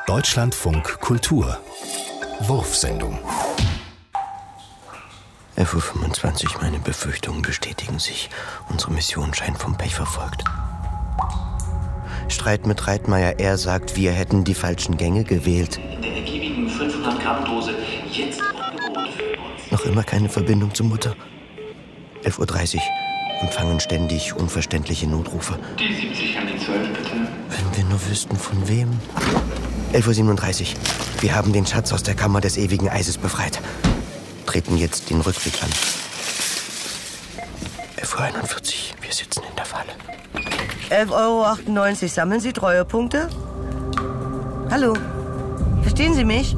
Deutschlandfunk Kultur Wurfsendung. 11:25 Uhr, meine Befürchtungen bestätigen sich. Unsere Mission scheint vom Pech verfolgt. Streit mit Reitmeier, er sagt, wir hätten die falschen Gänge gewählt. In der ergiebigen 500-Gramm-Dose jetzt im Angebot für uns. Noch immer keine Verbindung zur Mutter. 11:30 Uhr, empfangen ständig unverständliche Notrufe. Die 70 an die 12, bitte. Wenn wir nur wüssten, von wem. 11:37 Uhr, wir haben den Schatz aus der Kammer des ewigen Eises befreit. Treten jetzt den Rückweg an. 11:41 Uhr, wir sitzen in der Falle. 11,98 Euro. Sammeln Sie Treuepunkte? Hallo? Verstehen Sie mich?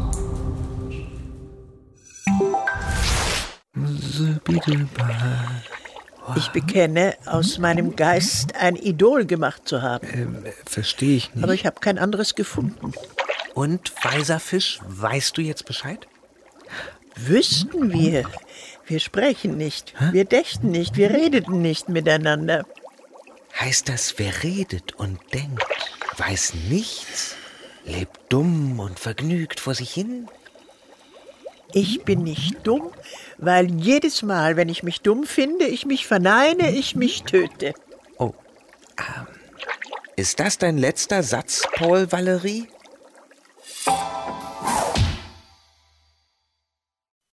Ich bekenne, aus meinem Geist ein Idol gemacht zu haben. Verstehe ich nicht. Aber ich habe kein anderes gefunden. Und, weiser Fisch, weißt du jetzt Bescheid? Wüssten wir. Wir sprechen nicht, wir dächten nicht, wir redeten nicht miteinander. Heißt das, wer redet und denkt, weiß nichts, lebt dumm und vergnügt vor sich hin? Ich bin nicht dumm, weil jedes Mal, wenn ich mich dumm finde, ich mich verneine, ich mich töte. Oh, ist das dein letzter Satz, Paul Valery?